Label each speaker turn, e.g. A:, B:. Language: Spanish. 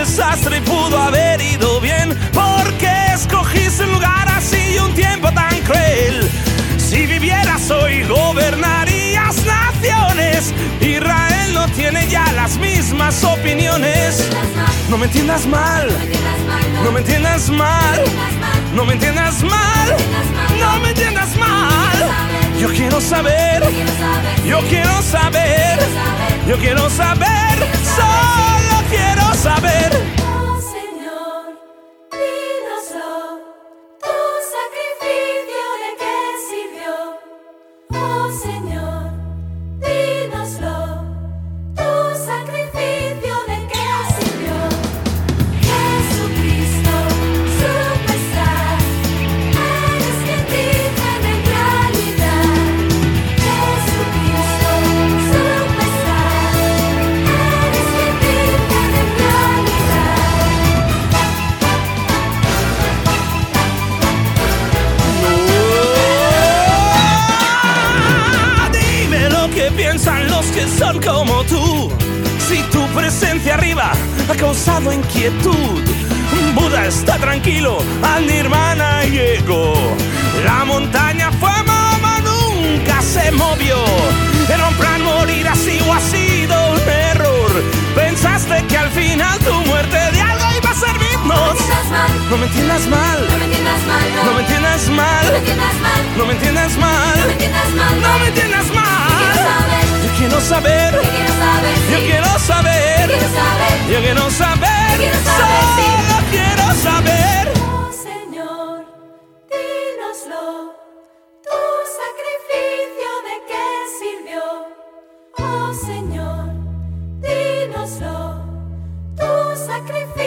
A: desastre y pudo haber ido bien. ¿Por qué escogiste un lugar así y un tiempo tan cruel? Si vivieras hoy gobernarías naciones. Israel no tiene ya las mismas opiniones. No me entiendas mal, no me entiendas mal, no me entiendas mal, no me entiendas mal. Yo quiero saber, yo quiero saber, yo quiero saber, solo quiero saber.
B: Oh Señor, dínoslo, tu sacrificio de qué sirvió. Oh Señor, dínoslo, tu sacrificio de qué sirvió. Jesucristo, superstar, eres quien dicen en realidad. Jesucristo, superstar, eres quien dicen en realidad.
A: Dime lo que piensan los que son como tú. Si tu presencia arriba ha causado inquietud, Buda está tranquilo, al Nirvana llegó. La montaña fue Mahoma, nunca se movió. Era un plan morir así o ha sido un error. Pensaste que al final tu muerte de algo iba a servirnos. No me entiendas mal,
B: No me entiendas mal,
A: no me entiendas mal,
B: no me entiendas mal,
A: no me entiendas mal,
B: no me entiendas mal,
A: no me entiendas mal. Yo quiero saber, yo quiero saber, yo quiero saber, solo quiero saber.
B: Oh Señor, dínoslo, tu sacrificio de qué sirvió. Oh Señor, dínoslo, tu sacrificio